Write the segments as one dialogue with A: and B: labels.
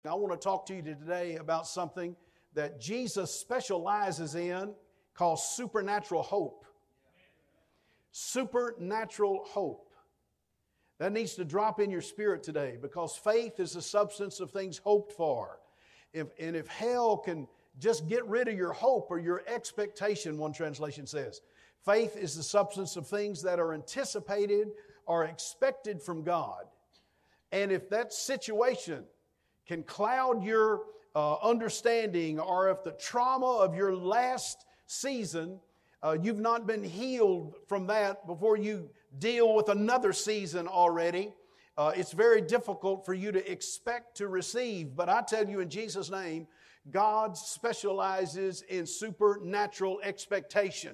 A: I want to talk to you today about something that Jesus specializes in called supernatural hope. Supernatural hope. That needs to drop in your spirit today, because faith is the substance of things hoped for. If hell can just get rid of your hope or your expectation, one translation says, faith is the substance of things that are anticipated or expected from God. And if that situation can cloud your understanding, or if the trauma of your last season, you've not been healed from that before you deal with another season already, it's very difficult for you to expect to receive. But I tell you, in Jesus' name, God specializes in supernatural expectation.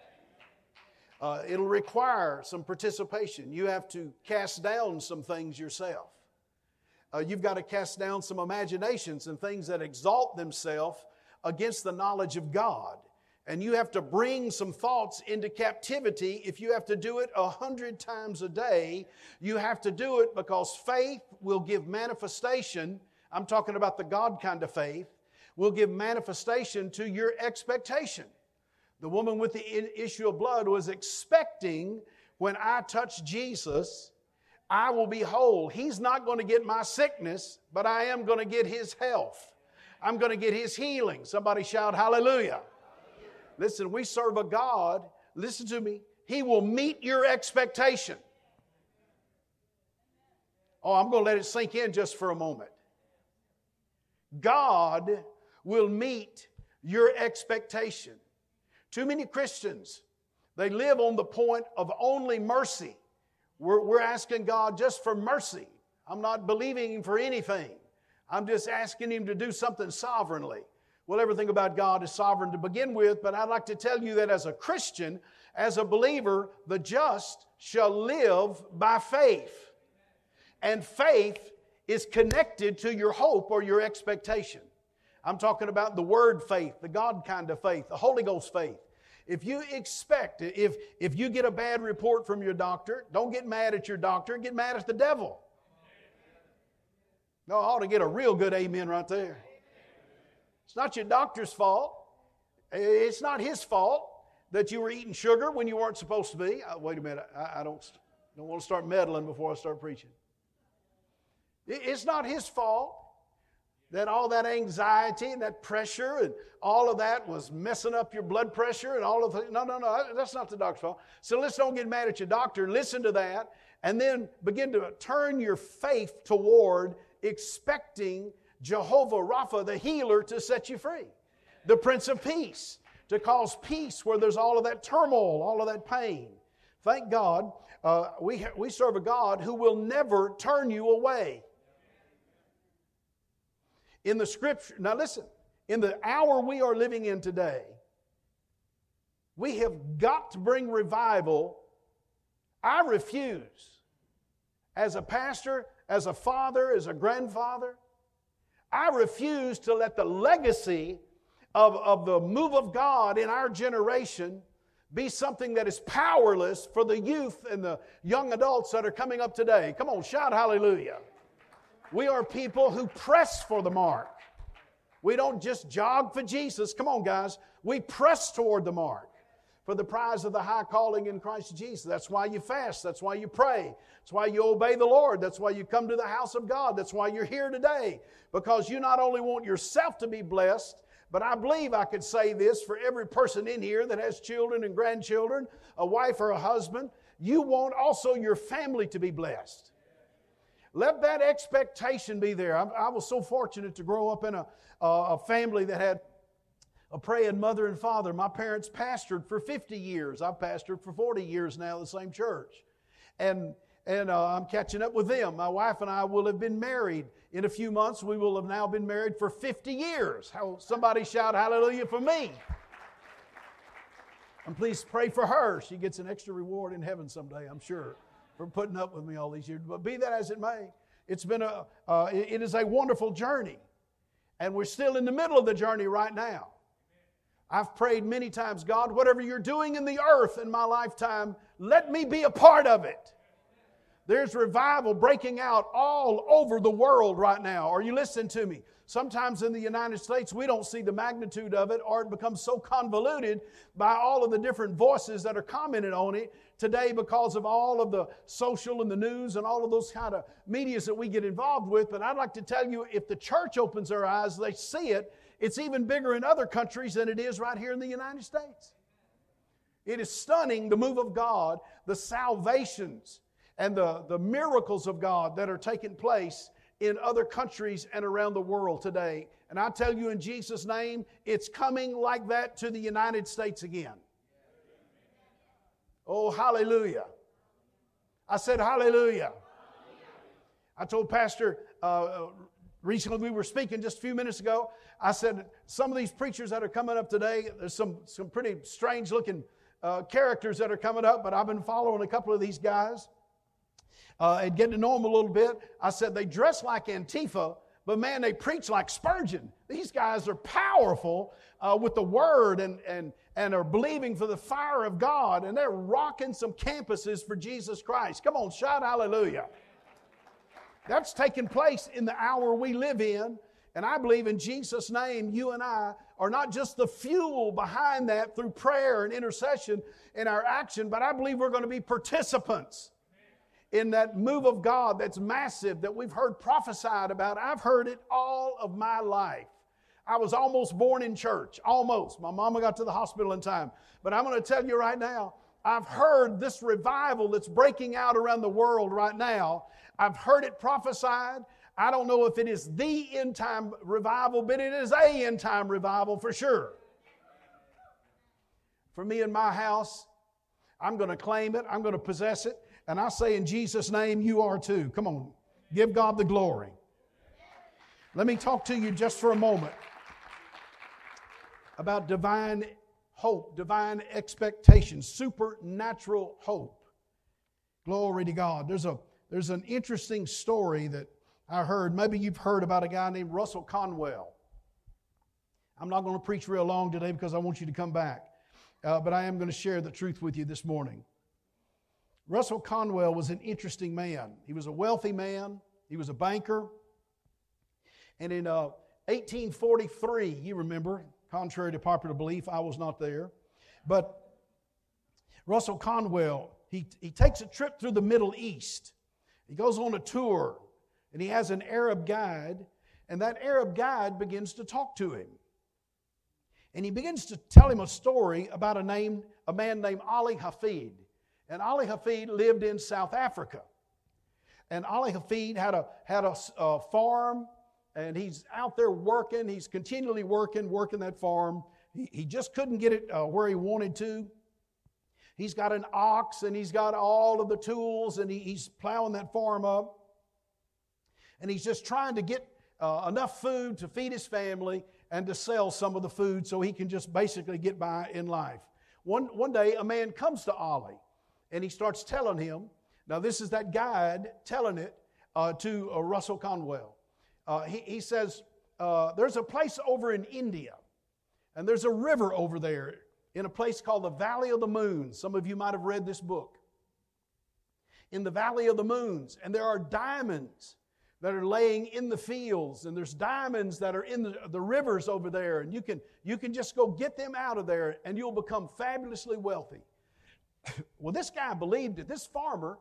A: It'll require some participation. You have to cast down some things yourself. You've got to cast down some imaginations and things that exalt themselves against the knowledge of God. And you have to bring some thoughts into captivity. If you have to do it 100 times a day, you have to do it, because faith will give manifestation. I'm talking about the God kind of faith. Will give manifestation to your expectation. The woman with the issue of blood was expecting, when I touch Jesus, I will be whole. He's not going to get my sickness, but I am going to get His health. I'm going to get His healing. Somebody shout hallelujah. Listen, we serve a God, listen to me, He will meet your expectation. Oh, I'm going to let it sink in just for a moment. God will meet your expectation. Too many Christians, they live on the point of only mercy. We're asking God just for mercy. I'm not believing Him for anything. I'm just asking Him to do something sovereignly. Well, everything about God is sovereign to begin with, but I'd like to tell you that as a Christian, as a believer, the just shall live by faith. And faith is connected to your hope or your expectation. I'm talking about the Word faith, the God kind of faith, the Holy Ghost faith. If you expect, if you get a bad report from your doctor, don't get mad at your doctor, get mad at the devil. No, I ought to get a real good amen right there. It's not your doctor's fault. It's not his fault that you were eating sugar when you weren't supposed to be. Wait a minute, I don't want to start meddling before I start preaching. It's not his fault that all that anxiety and that pressure and all of that was messing up your blood pressure and all of that. No, that's not the doctor's fault. So let's don't get mad at your doctor. Listen to that, and then begin to turn your faith toward expecting Jehovah Rapha, the healer, to set you free. The Prince of Peace, to cause peace where there's all of that turmoil, all of that pain. Thank God, we serve a God who will never turn you away. In the Scripture, now listen, in the hour we are living in today, we have got to bring revival. I refuse, as a pastor, as a father, as a grandfather, I refuse to let the legacy of the move of God in our generation be something that is powerless for the youth and the young adults that are coming up today. Come on, shout hallelujah. We are people who press for the mark. We don't just jog for Jesus. Come on, guys. We press toward the mark for the prize of the high calling in Christ Jesus. That's why you fast. That's why you pray. That's why you obey the Lord. That's why you come to the house of God. That's why you're here today. Because you not only want yourself to be blessed, but I believe I could say this for every person in here that has children and grandchildren, a wife or a husband, you want also your family to be blessed. Let that expectation be there. I was so fortunate to grow up in a family that had a praying mother and father. My parents pastored for 50 years. I've pastored for 40 years now at the same church. And I'm catching up with them. My wife and I will have been married in a few months. We will have now been married for 50 years. Somebody shout hallelujah for me. And please pray for her. She gets an extra reward in heaven someday, I'm sure, for putting up with me all these years. But be that as it may, it is a wonderful journey. And we're still in the middle of the journey right now. I've prayed many times, God, whatever you're doing in the earth in my lifetime, let me be a part of it. There's revival breaking out all over the world right now. Are you listening to me? Sometimes in the United States, we don't see the magnitude of it, or it becomes so convoluted by all of the different voices that are commented on it today because of all of the social and the news and all of those kind of medias that we get involved with. But I'd like to tell you, if the church opens their eyes, they see it, it's even bigger in other countries than it is right here in the United States. It is stunning, the move of God, the salvations, and the miracles of God that are taking place in other countries and around the world today. And I tell you in Jesus' name, it's coming like that to the United States again. Oh, hallelujah. I said hallelujah. I told Pastor, recently we were speaking just a few minutes ago, I said some of these preachers that are coming up today, there's some pretty strange looking characters that are coming up, but I've been following a couple of these guys. And getting to know them a little bit. I said they dress like Antifa, but man, they preach like Spurgeon. These guys are powerful with the Word and are believing for the fire of God, and they're rocking some campuses for Jesus Christ. Come on, shout hallelujah. That's taking place in the hour we live in, and I believe in Jesus' name, you and I are not just the fuel behind that through prayer and intercession in our action, but I believe we're going to be participants in that move of God that's massive, that we've heard prophesied about. I've heard it all of my life. I was almost born in church, almost. My mama got to the hospital in time. But I'm going to tell you right now, I've heard this revival that's breaking out around the world right now. I've heard it prophesied. I don't know if it is the end time revival, but it is a end time revival for sure. For me and my house, I'm going to claim it. I'm going to possess it. And I say in Jesus' name, you are too. Come on, give God the glory. Let me talk to you just for a moment about divine hope, divine expectation, supernatural hope. Glory to God. There's an interesting story that I heard. Maybe you've heard about a guy named Russell Conwell. I'm not going to preach real long today because I want you to come back. But I am going to share the truth with you this morning. Russell Conwell was an interesting man. He was a wealthy man. He was a banker. And in 1843, you remember, contrary to popular belief, I was not there. But Russell Conwell, he takes a trip through the Middle East. He goes on a tour, and he has an Arab guide, and that Arab guide begins to talk to him. And he begins to tell him a story about a man named Ali Hafid. And Ali Hafid lived in South Africa. And Ali Hafid had a farm, and he's out there working. He's continually working that farm. He just couldn't get it where he wanted to. He's got an ox, and he's got all of the tools, and he's plowing that farm up. And he's just trying to get enough food to feed his family and to sell some of the food so he can just basically get by in life. One day, a man comes to Ali, and he starts telling him, now this is that guide telling it to Russell Conwell. He says, there's a place over in India, and there's a river over there in a place called the Valley of the Moons. Some of you might have read this book. In the Valley of the Moons, and there are diamonds that are laying in the fields, and there's diamonds that are in the rivers over there, and you can just go get them out of there, and you'll become fabulously wealthy. Well, this guy believed it. This farmer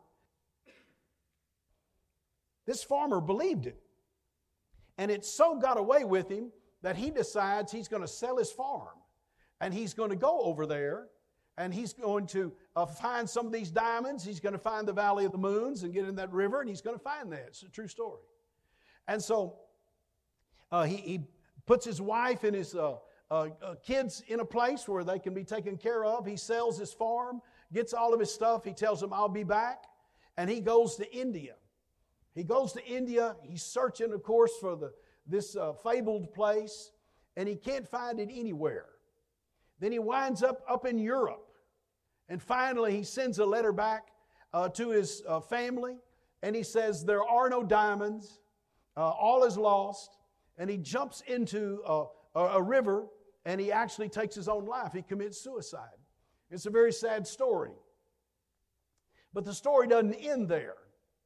A: believed it. And it so got away with him that he decides he's going to sell his farm. And he's going to go over there, and he's going to find some of these diamonds. He's going to find the Valley of the Moons and get in that river, and he's going to find that. It's a true story. And so he puts his wife and his kids in a place where they can be taken care of. He sells his farm, gets all of his stuff. He tells them, I'll be back. And he goes to India. He goes to India. He's searching, of course, for this fabled place, and he can't find it anywhere. Then he winds up in Europe. And finally, he sends a letter back to his family, and he says, there are no diamonds. All is lost. And he jumps into a river, and he actually takes his own life. He commits suicide. It's a very sad story. But the story doesn't end there.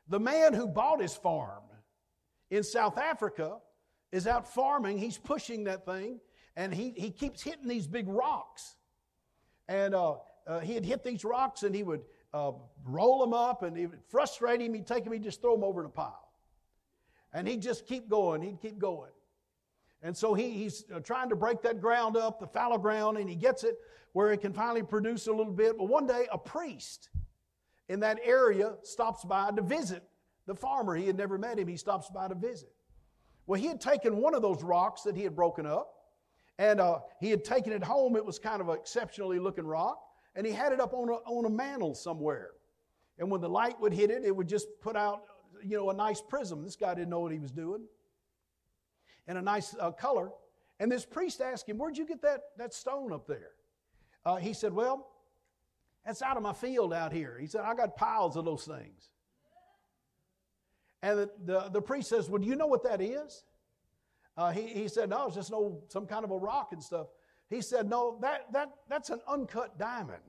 A: The man who bought his farm in South Africa is out farming. He's pushing that thing, and he keeps hitting these big rocks. And he had hit these rocks, and he would roll them up, and it would frustrate him. He'd take them, he'd just throw them over in a pile. And he'd just keep going. He'd keep going. And so he's trying to break that ground up, the fallow ground, and he gets it where it can finally produce a little bit. But one day, a priest in that area stops by to visit the farmer. He had never met him. He stops by to visit. Well, he had taken one of those rocks that he had broken up, and he had taken it home. It was kind of an exceptionally looking rock, and he had it up on a mantle somewhere. And when the light would hit it, it would just put out, a nice prism. This guy didn't know what he was doing. And a nice color. And this priest asked him, "Where'd you get that stone up there?" He said, "Well, that's out of my field out here." He said, "I got piles of those things." And the priest says, "Well, do you know what that is?" He said, "No, it's just some kind of a rock and stuff." He said, "No, that's an uncut diamond."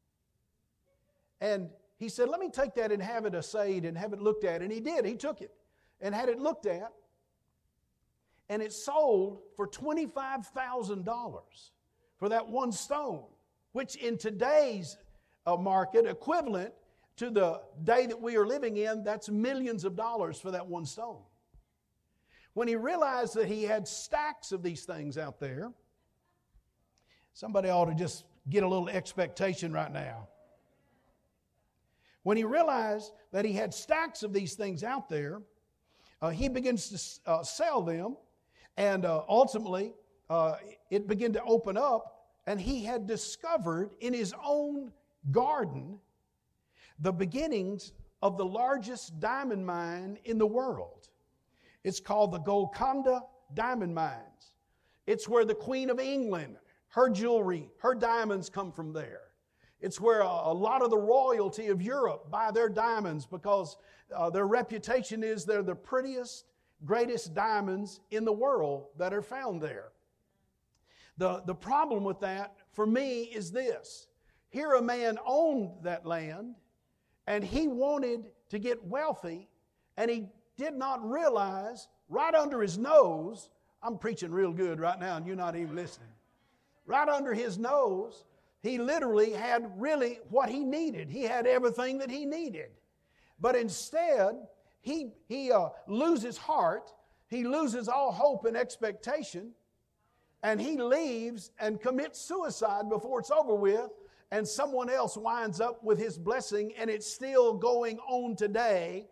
A: And he said, "Let me take that and have it assayed and have it looked at." And he did. He took it and had it looked at. And it sold for $25,000 for that one stone, which in today's market, equivalent to the day that we are living in, that's millions of dollars for that one stone. When he realized that he had stacks of these things out there, somebody ought to just get a little expectation right now. When he realized that he had stacks of these things out there, he begins to sell them. And ultimately, it began to open up, and he had discovered in his own garden the beginnings of the largest diamond mine in the world. It's called the Golconda Diamond Mines. It's where the Queen of England, her jewelry, her diamonds come from there. It's where a lot of the royalty of Europe buy their diamonds because their reputation is they're the prettiest, greatest diamonds in the world that are found there. The problem with that, for me, is this. Here a man owned that land, and he wanted to get wealthy, and he did not realize right under his nose, I'm preaching real good right now, and you're not even listening. Right under his nose, he literally had really what he needed. He had everything that he needed. But instead, he loses heart, he loses all hope and expectation, and he leaves and commits suicide before it's over with, and someone else winds up with his blessing, and it's still going on today,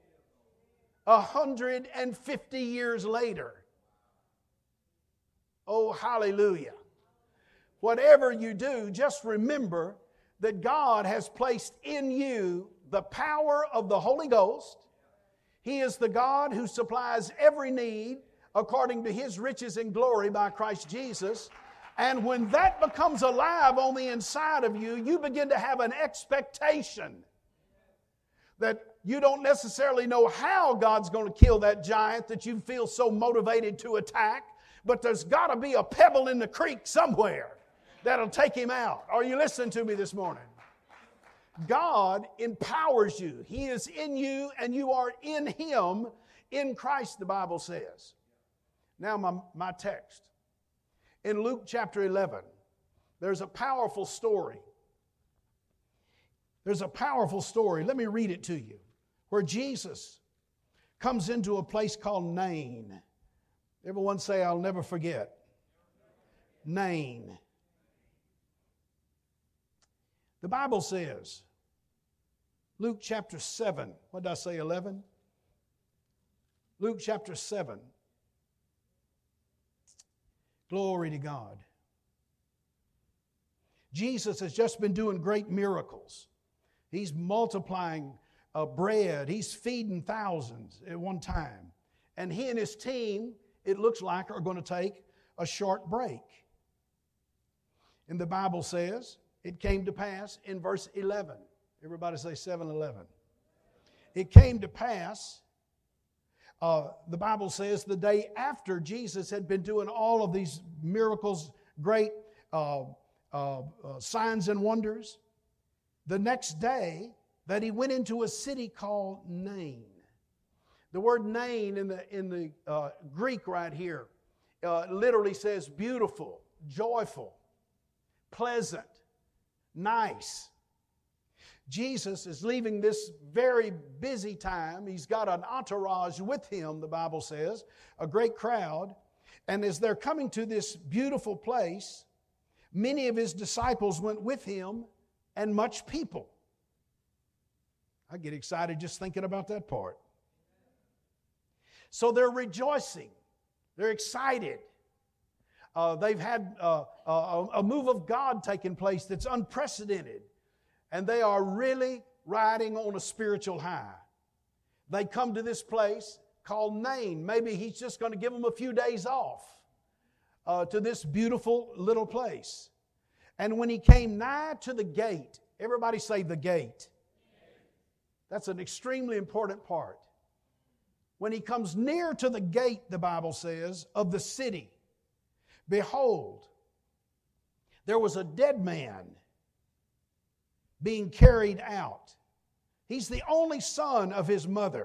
A: 150 years later. Oh, hallelujah. Whatever you do, just remember that God has placed in you the power of the Holy Ghost. He is the God who supplies every need according to His riches and glory by Christ Jesus. And when that becomes alive on the inside of you, you begin to have an expectation that you don't necessarily know how God's going to kill that giant that you feel so motivated to attack, but there's got to be a pebble in the creek somewhere that'll take him out. Are you listening to me this morning? God empowers you. He is in you and you are in Him, in Christ, the Bible says. Now my text. In Luke chapter 11, there's a powerful story. There's a powerful story. Let me read it to you. Where Jesus comes into a place called Nain. Everyone say, "I'll never forget." Nain. The Bible says, Luke chapter 7, what did I say, 11? Luke chapter 7. Glory to God. Jesus has just been doing great miracles. He's multiplying bread. He's feeding thousands at one time. And he and his team, it looks like, are going to take a short break. And the Bible says, it came to pass in verse 11. Everybody say 7:11. It came to pass, the Bible says, the day after Jesus had been doing all of these miracles, great signs and wonders, the next day that He went into a city called Nain. The word Nain in the Greek right here literally says beautiful, joyful, pleasant, nice. Jesus is leaving this very busy time. He's got an entourage with him, the Bible says, a great crowd. And as they're coming to this beautiful place, many of his disciples went with him and much people. I get excited just thinking about that part. So they're rejoicing. They're excited. They've had a move of God taking place that's unprecedented. And they are really riding on a spiritual high. They come to this place called Nain. Maybe he's just going to give them a few days off to this beautiful little place. And when he came nigh to the gate, everybody say the gate. That's an extremely important part. When he comes near to the gate, the Bible says, of the city, behold, there was a dead man being carried out. He's the only son of his mother.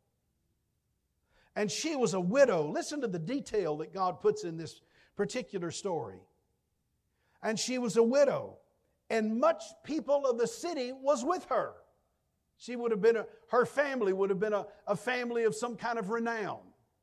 A: And she was a widow. Listen to the detail that God puts in this particular story. And she was a widow, and much people of the city was with her. She would have been her family would have been a family of some kind of renown.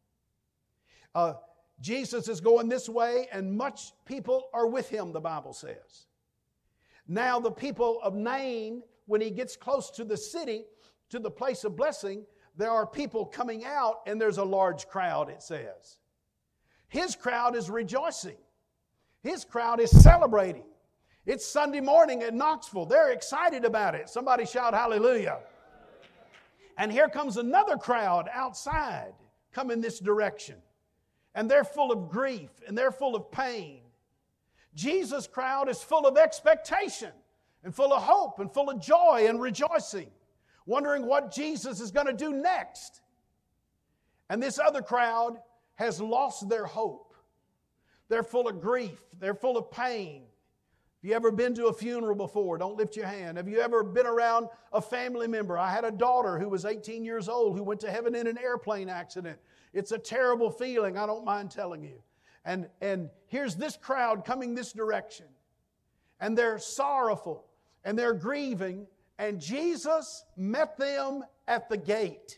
A: Jesus is going this way, and much people are with him, the Bible says. Now the people of Nain, when he gets close to the city, to the place of blessing, there are people coming out, and there's a large crowd, it says. His crowd is rejoicing. His crowd is celebrating. It's Sunday morning at Knoxville. They're excited about it. Somebody shout hallelujah. And here comes another crowd outside coming this direction. And they're full of grief and they're full of pain. Jesus' crowd is full of expectation and full of hope and full of joy and rejoicing, wondering what Jesus is going to do next. And this other crowd has lost their hope. They're full of grief. They're full of pain. Have you ever been to a funeral before? Don't lift your hand. Have you ever been around a family member? I had a daughter who was 18 years old who went to heaven in an airplane accident. It's a terrible feeling, I don't mind telling you. And here's this crowd coming this direction. And they're sorrowful and they're grieving. And Jesus met them at the gate.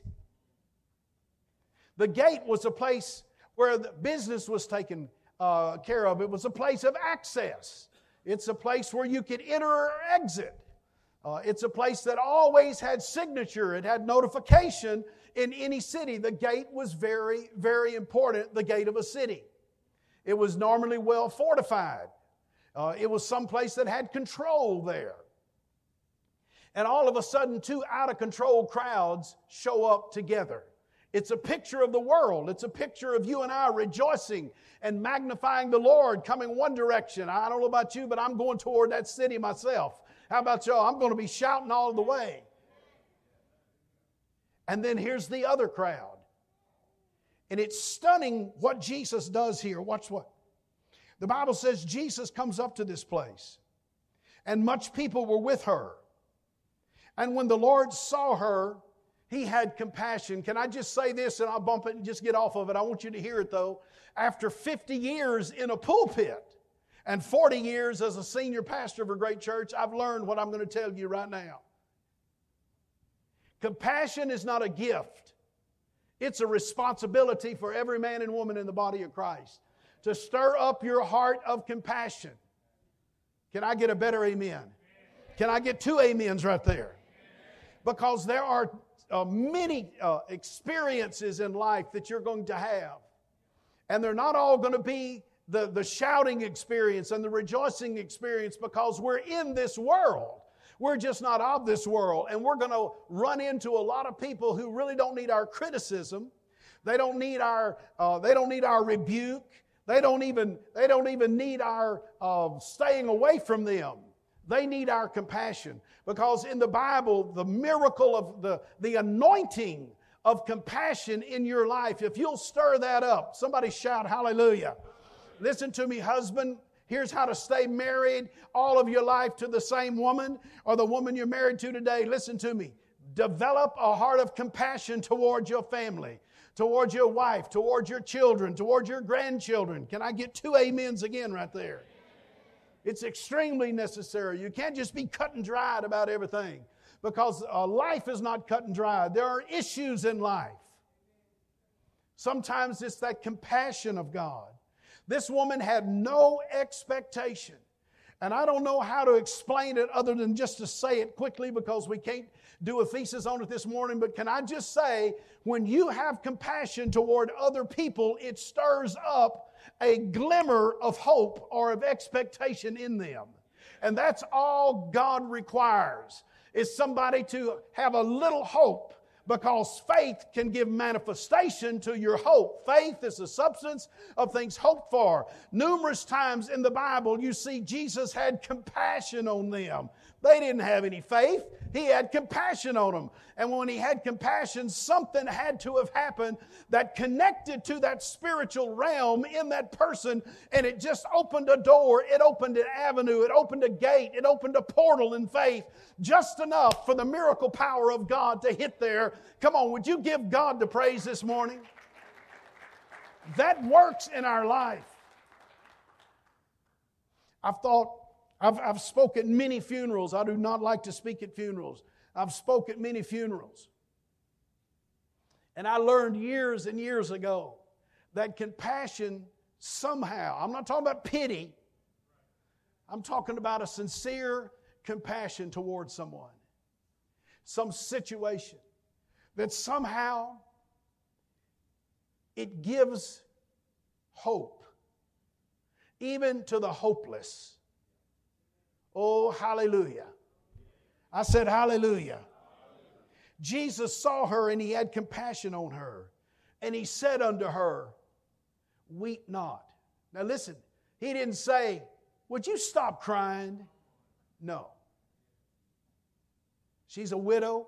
A: The gate was a place where the business was taken care of. It was a place of access. It's a place where you could enter or exit. It's a place that always had signature. It had notification in any city. The gate was very, very important, the gate of a city. It was normally well fortified. It was someplace that had control there. And all of a sudden, two out-of-control crowds show up together. It's a picture of the world. It's a picture of you and I rejoicing and magnifying the Lord, coming one direction. I don't know about you, but I'm going toward that city myself. How about y'all? I'm going to be shouting all the way. And then here's the other crowd. And it's stunning what Jesus does here. Watch what. The Bible says Jesus comes up to this place, and much people were with her. And when the Lord saw her, He had compassion. Can I just say this, and I'll bump it and just get off of it. I want you to hear it though. After 50 years in a pulpit and 40 years as a senior pastor of a great church, I've learned what I'm going to tell you right now. Compassion is not a gift. It's a responsibility for every man and woman in the body of Christ to stir up your heart of compassion. Can I get a better amen? Can I get two amens right there? Because there are many experiences in life that you're going to have. And they're not all going to be the shouting experience and the rejoicing experience, because we're in this world. We're just not of this world. And we're going to run into a lot of people who really don't need our criticism. They don't need our rebuke. They don't even need our staying away from them. They need our compassion. Because in the Bible, the miracle of the anointing of compassion in your life, if you'll stir that up, somebody shout hallelujah. Listen to me, husband. Here's how to stay married all of your life to the same woman or the woman you're married to today. Listen to me. develop a heart of compassion towards your family, towards your wife, towards your children, towards your grandchildren. Can I get 2 amens again right there? It's extremely necessary. You can't just be cut and dried about everything, because life is not cut and dried. There are issues in life. Sometimes it's that compassion of God. This woman had no expectation. And I don't know how to explain it other than just to say it quickly, because we can't do a thesis on it this morning. But can I just say, when you have compassion toward other people, it stirs up a glimmer of hope or of expectation in them. And that's all God requires, is somebody to have a little hope, because faith can give manifestation to your hope. Faith is the substance of things hoped for. Numerous times in the Bible, you see Jesus had compassion on them. They didn't have any faith. He had compassion on them. And when He had compassion, something had to have happened that connected to that spiritual realm in that person, and it just opened a door, it opened an avenue, it opened a gate, it opened a portal in faith, just enough for the miracle power of God to hit there. Come on, would you give God the praise this morning? That works in our life. I've spoken at many funerals. I do not like to speak at funerals. I've spoken at many funerals. And I learned years and years ago that compassion somehow, I'm not talking about pity, I'm talking about a sincere compassion towards someone, some situation, that somehow it gives hope, even to the hopeless. Oh, hallelujah. I said hallelujah. Jesus saw her and He had compassion on her. And He said unto her, weep not. Now listen, He didn't say, would you stop crying? No. She's a widow.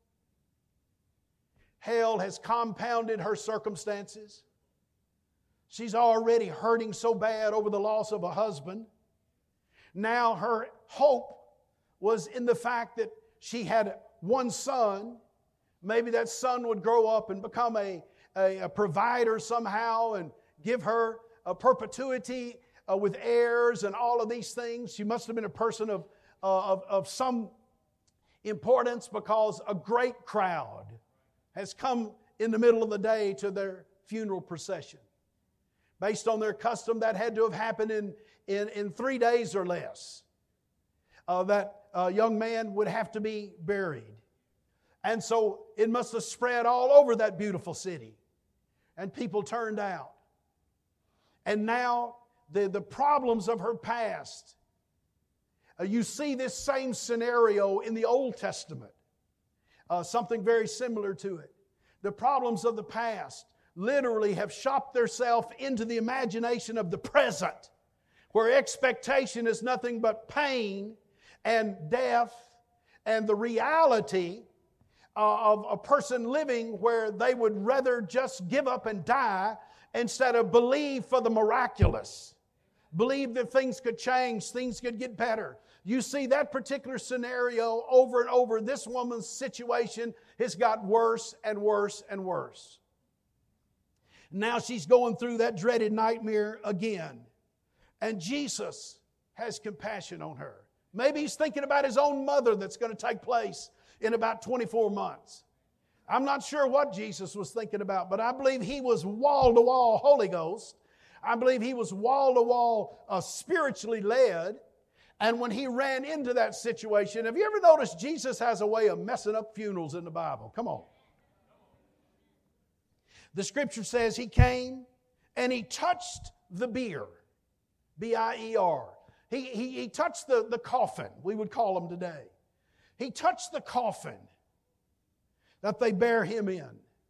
A: Hell has compounded her circumstances. She's already hurting so bad over the loss of a husband. Now her hope was in the fact that she had one son. Maybe that son would grow up and become a provider somehow and give her a perpetuity with heirs and all of these things. She must have been a person of some importance, because a great crowd has come in the middle of the day to their funeral procession. Based on their custom, that had to have happened in 3 days or less. That young man would have to be buried. And so it must have spread all over that beautiful city. And people turned out. And now the problems of her past. You see this same scenario in the Old Testament. Something very similar to it. The problems of the past literally have shopped themselves into the imagination of the present, where expectation is nothing but pain and death and the reality of a person living where they would rather just give up and die instead of believe for the miraculous. Believe that things could change, things could get better. You see that particular scenario over and over. This woman's situation has got worse and worse and worse. Now she's going through that dreaded nightmare again. And Jesus has compassion on her. Maybe He's thinking about His own mother that's going to take place in about 24 months. I'm not sure what Jesus was thinking about, but I believe He was wall-to-wall Holy Ghost. I believe He was wall-to-wall spiritually led. And when He ran into that situation, have you ever noticed Jesus has a way of messing up funerals in the Bible? Come on. The Scripture says He came and He touched the bier, B-I-E-R. He touched the coffin, we would call them today. He touched the coffin that they bear Him in.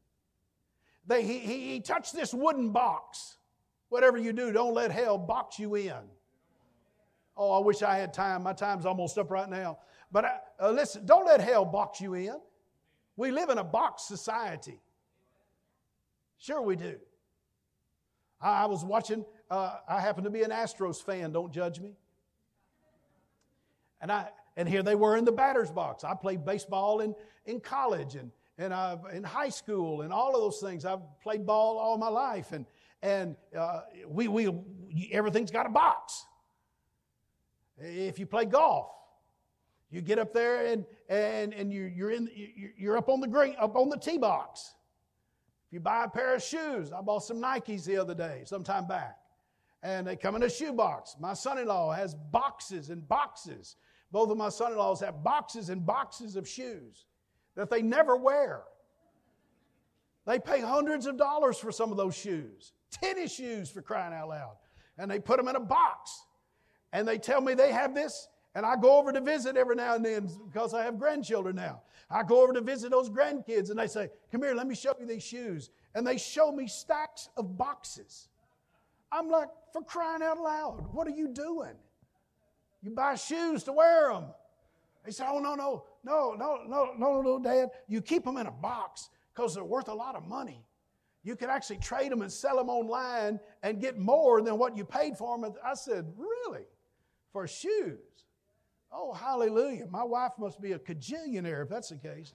A: He touched this wooden box. Whatever you do, don't let hell box you in. Oh, I wish I had time. My time's almost up right now. But listen, don't let hell box you in. We live in a box society. Sure we do. I was watching, I happen to be an Astros fan, don't judge me. And And here they were in the batter's box. I played baseball in college and in high school and all of those things. I've played ball all my life. And everything's got a box. If you play golf, you get up there and you're up on the green, up on the tee box. If you buy a pair of shoes, I bought some Nikes the other day, sometime back, and they come in a shoe box. My son-in-law has boxes and boxes. Both of my son-in-laws have boxes and boxes of shoes that they never wear. They pay hundreds of dollars for some of those shoes. Tennis shoes, for crying out loud. And they put them in a box. And they tell me they have this, and I go over to visit every now and then because I have grandchildren now. I go over to visit those grandkids, and they say, come here, let me show you these shoes. And they show me stacks of boxes. I'm like, for crying out loud, what are you doing? You buy shoes to wear them. They say, oh, no, Dad. You keep them in a box because they're worth a lot of money. You can actually trade them and sell them online and get more than what you paid for them. I said, really? For shoes? Oh, hallelujah. My wife must be a cajillionaire if that's the case.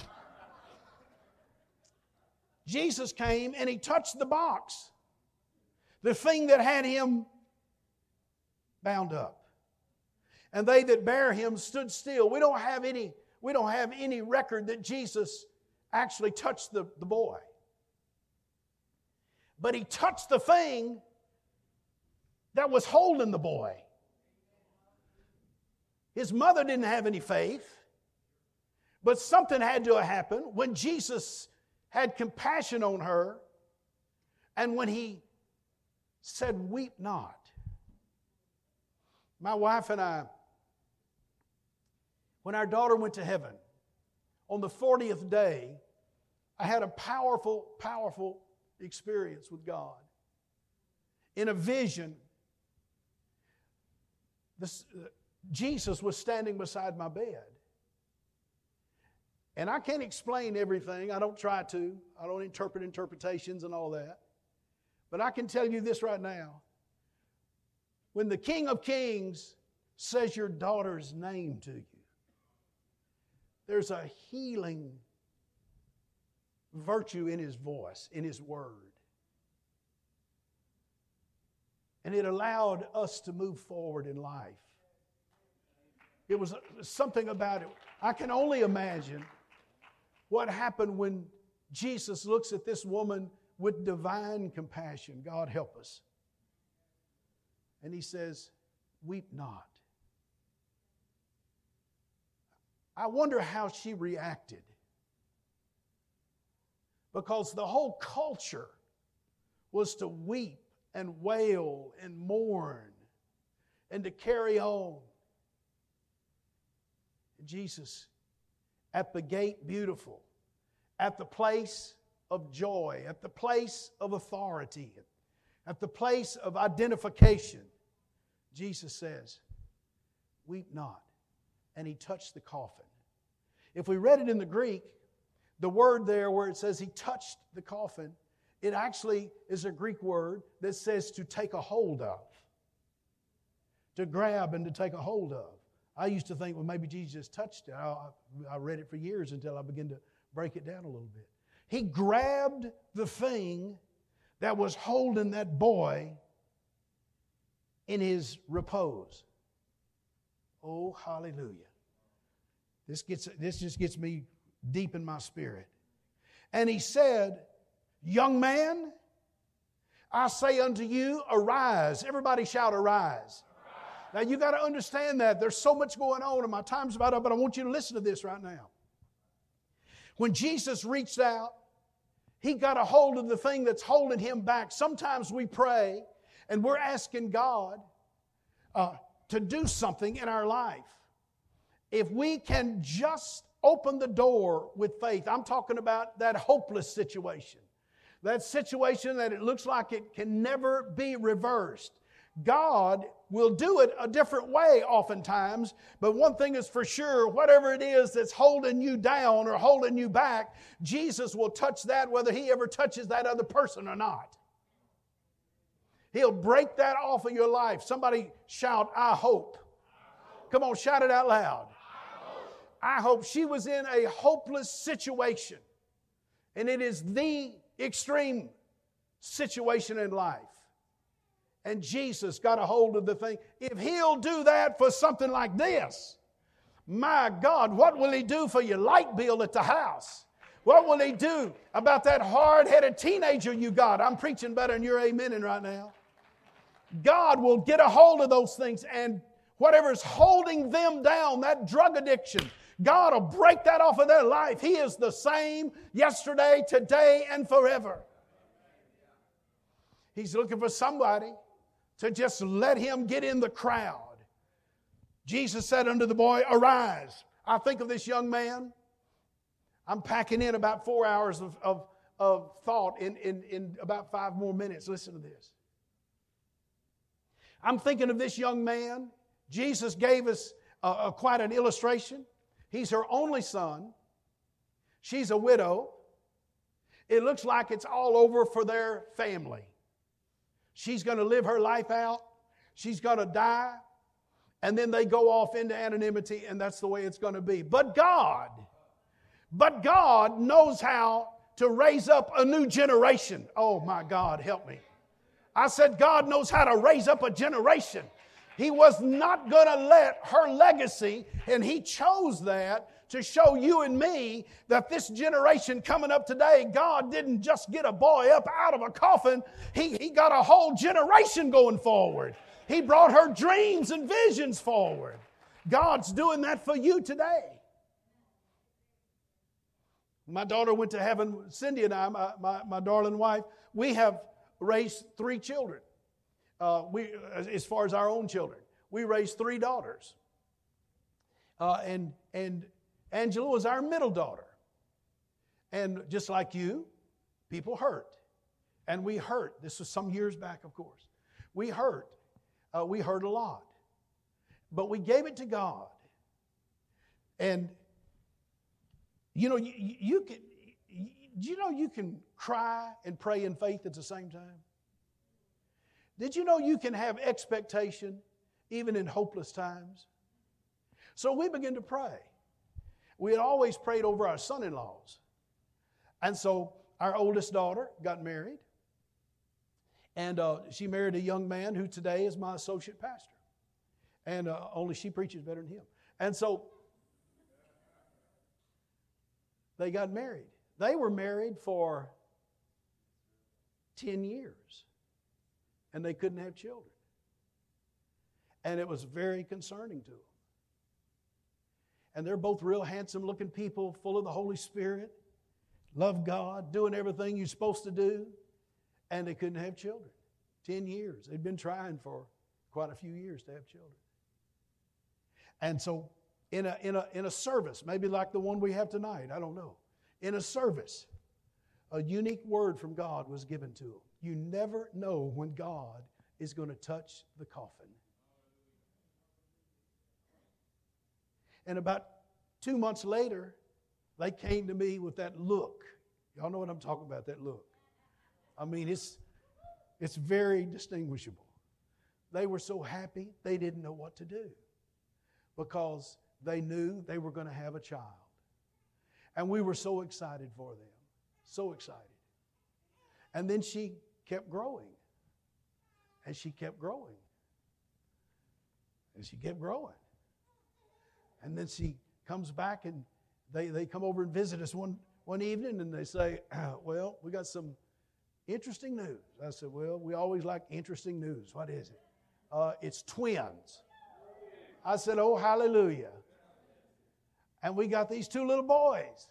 A: Jesus came and he touched the box. The thing that had him bound up. And they that bare him stood still. We don't have any record that Jesus actually touched the boy. But he touched the thing that was holding the boy. His mother didn't have any faith, but something had to happen when Jesus had compassion on her and when he said, weep not. My wife and I, when our daughter went to heaven, on the 40th day, I had a powerful, powerful experience with God. In a vision, Jesus was standing beside my bed. And I can't explain everything. I don't try to. I don't interpret interpretations and all that. But I can tell you this right now. When the King of Kings says your daughter's name to you, there's a healing virtue in his voice, in his word. And it allowed us to move forward in life. It was something about it. I can only imagine what happened when Jesus looks at this woman with divine compassion. God help us. And he says, weep not. I wonder how she reacted. Because the whole culture was to weep and wail and mourn and to carry on. And Jesus, at the gate beautiful, at the place of joy, at the place of authority, at the place of identification, Jesus says, weep not. And he touched the coffin. If we read it in the Greek, the word there where it says he touched the coffin, it actually is a Greek word that says to take a hold of. To grab and to take a hold of. I used to think, well, maybe Jesus touched it. I read it for years until I began to break it down a little bit. He grabbed the thing that was holding that boy in his repose. Oh, hallelujah. This just gets me deep in my spirit. And he said, young man, I say unto you, arise. Everybody shout, arise. Now you got to understand that. There's so much going on and my time's about up, but I want you to listen to this right now. When Jesus reached out, he got a hold of the thing that's holding him back. Sometimes we pray and we're asking God to do something in our life. If we can just open the door with faith, I'm talking about that hopeless situation. That situation that it looks like it can never be reversed. God will do it a different way oftentimes, but one thing is for sure, whatever it is that's holding you down or holding you back, Jesus will touch that whether he ever touches that other person or not. He'll break that off of your life. Somebody shout, I hope. Come on, shout it out loud. I hope she was in a hopeless situation. And it is the extreme situation in life. And Jesus got a hold of the thing. If He'll do that for something like this, my God, what will He do for your light bill at the house? What will He do about that hard-headed teenager you got? I'm preaching better than you're amening right now. God will get a hold of those things, and whatever's holding them down, that drug addiction, God will break that off of their life. He is the same yesterday, today, and forever. He's looking for somebody to just let Him get in the crowd. Jesus said unto the boy, arise. I think of this young man. I'm packing in about 4 hours of thought in about 5 more minutes. Listen to this. I'm thinking of this young man. Jesus gave us quite an illustration. He's her only son. She's a widow. It looks like it's all over for their family. She's going to live her life out. She's going to die. And then they go off into anonymity, and that's the way it's going to be. But God knows how to raise up a new generation. Oh my God, help me. I said God knows how to raise up a generation. He was not going to let her legacy, and He chose that to show you and me that this generation coming up today, God didn't just get a boy up out of a coffin. He got a whole generation going forward. He brought her dreams and visions forward. God's doing that for you today. My daughter went to heaven. Cindy and I, my darling wife, we have raised 3 children. As far as our own children, we raised 3 daughters. And Angela was our middle daughter. And just like you, people hurt. And we hurt. This was some years back, of course. We hurt. We hurt a lot. But we gave it to God. And, you know, you can cry and pray in faith at the same time? Did you know you can have expectation even in hopeless times? So we began to pray. We had always prayed over our son-in-laws. And so our oldest daughter got married. And she married a young man who today is my associate pastor. And only she preaches better than him. And so they got married. They were married for 10 years. And they couldn't have children. And it was very concerning to them. And they're both real handsome looking people, full of the Holy Spirit, love God, doing everything you're supposed to do. And they couldn't have children. 10 years. They'd been trying for quite a few years to have children. And so in a service, maybe like the one we have tonight, I don't know. In a service, a unique word from God was given to them. You never know when God is going to touch the coffin. And about 2 months later, they came to me with that look. Y'all know what I'm talking about, that look. I mean, it's very distinguishable. They were so happy, they didn't know what to do because they knew they were going to have a child. And we were so excited for them, so excited. And then she kept growing, and she kept growing, and she kept growing. And then she comes back, and they come over and visit us one evening, and they say, well, we got some interesting news. I said, well, we always like interesting news. What is it? It's twins. I said, oh, hallelujah. And we got these 2 little boys.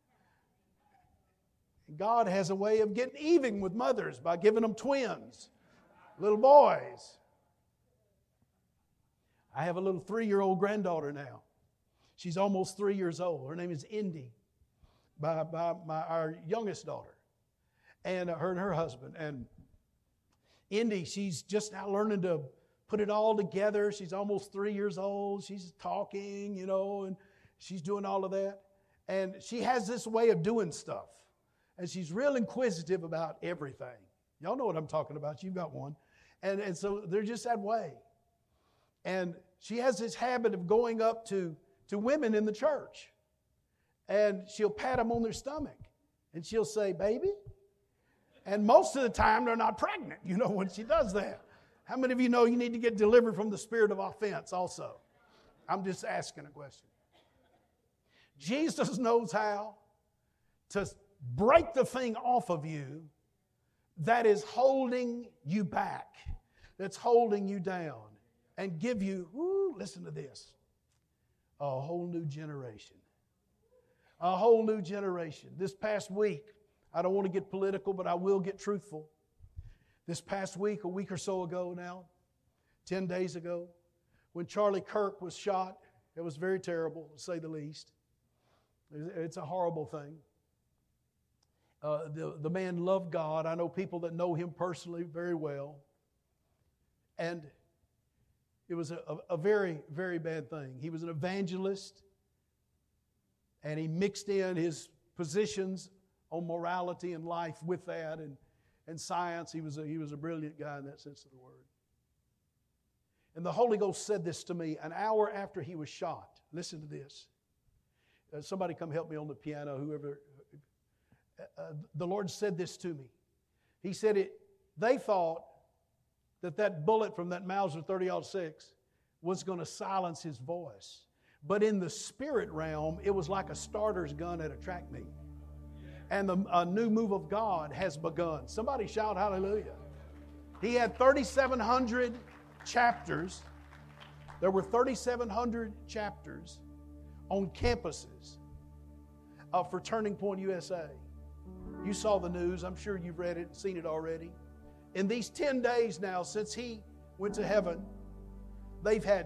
A: God has a way of getting even with mothers by giving them twins, little boys. I have a little 3-year-old granddaughter now. She's almost 3 years old. Her name is Indy, by our youngest daughter, and her and her husband. And Indy, she's just now learning to put it all together. She's almost 3 years old. She's talking, and she's doing all of that. And she has this way of doing stuff. And she's real inquisitive about everything. Y'all know what I'm talking about. You've got one. And so they're just that way. And she has this habit of going up to women in the church And she'll pat them on their stomach. And she'll say, baby. And most of the time, they're not pregnant, when she does that. How many of you know you need to get delivered from the spirit of offense also? I'm just asking a question. Jesus knows how to break the thing off of you that is holding you back, that's holding you down, and give you, listen to this, a whole new generation. A whole new generation. This past week, I don't want to get political, but I will get truthful. This past week, a week or so ago now, 10 days ago, when Charlie Kirk was shot, it was very terrible, to say the least. It's a horrible thing. The man loved God. I know people that know him personally very well. And it was a very, very bad thing. He was an evangelist, and he mixed in his positions on morality and life with that, and science. He was a brilliant guy in that sense of the word. And the Holy Ghost said this to me an hour after he was shot. Listen to this. Somebody come help me on the piano, whoever. The Lord said this to me. He said they thought that bullet from that Mauser 30-06 was going to silence his voice. But in the spirit realm, it was like a starter's gun at a track meet. And a new move of God has begun. Somebody shout hallelujah. He had 3,700 chapters. There were 3,700 chapters on campuses for Turning Point USA. You saw the news. I'm sure you've read it and seen it already. In these 10 days now, since he went to heaven, they've had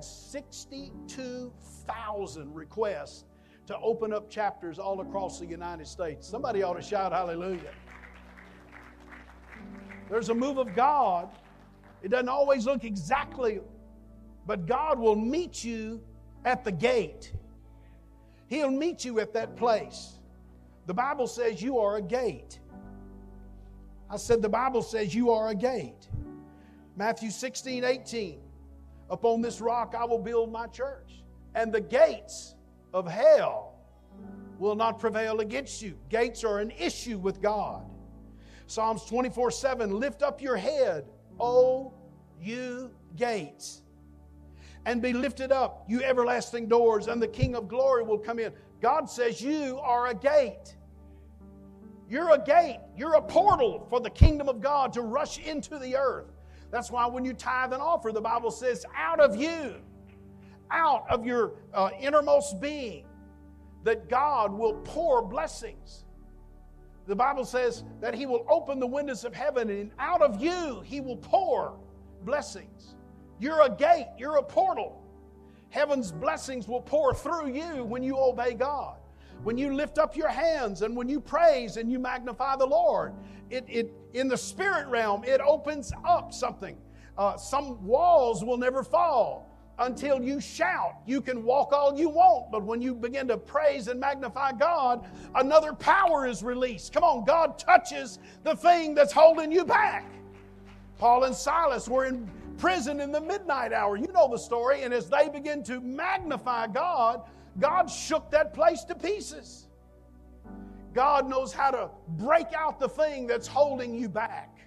A: 62,000 requests to open up chapters all across the United States. Somebody ought to shout hallelujah. There's a move of God. It doesn't always look exactly, but God will meet you at the gate. He'll meet you at that place. The Bible says you are a gate. I said the Bible says you are a gate. Matthew 16:18. Upon this rock I will build my church, and the gates of hell will not prevail against you. Gates are an issue with God. Psalms 24:7. Lift up your head, O you gates, and be lifted up, you everlasting doors, and the King of glory will come in. God says you are a gate. You're a gate. You're a portal for the kingdom of God to rush into the earth. That's why when you tithe and offer, the Bible says, out of you, out of your innermost being, that God will pour blessings. The Bible says that He will open the windows of heaven, and out of you, He will pour blessings. You're a gate. You're a portal. Heaven's blessings will pour through you when you obey God. When you lift up your hands and when you praise and you magnify the Lord, it in the spirit realm, it opens up something. Some walls will never fall until you shout. You can walk all you want, but when you begin to praise and magnify God, another power is released. Come on, God touches the thing that's holding you back. Paul and Silas were in prison in the midnight hour. You know the story. And as they begin to magnify God, God shook that place to pieces. God knows how to break out the thing that's holding you back.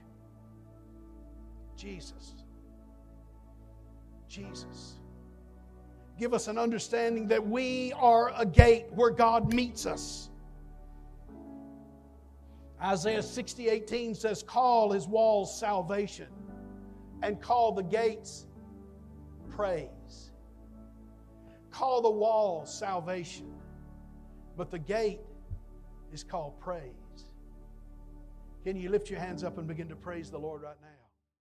A: Jesus. Give us an understanding that we are a gate where God meets us. Isaiah 60:18 says, call His walls salvation and call the gates praise. Call the wall salvation, but the gate is called praise. Can you lift your hands up and begin to praise the Lord right now?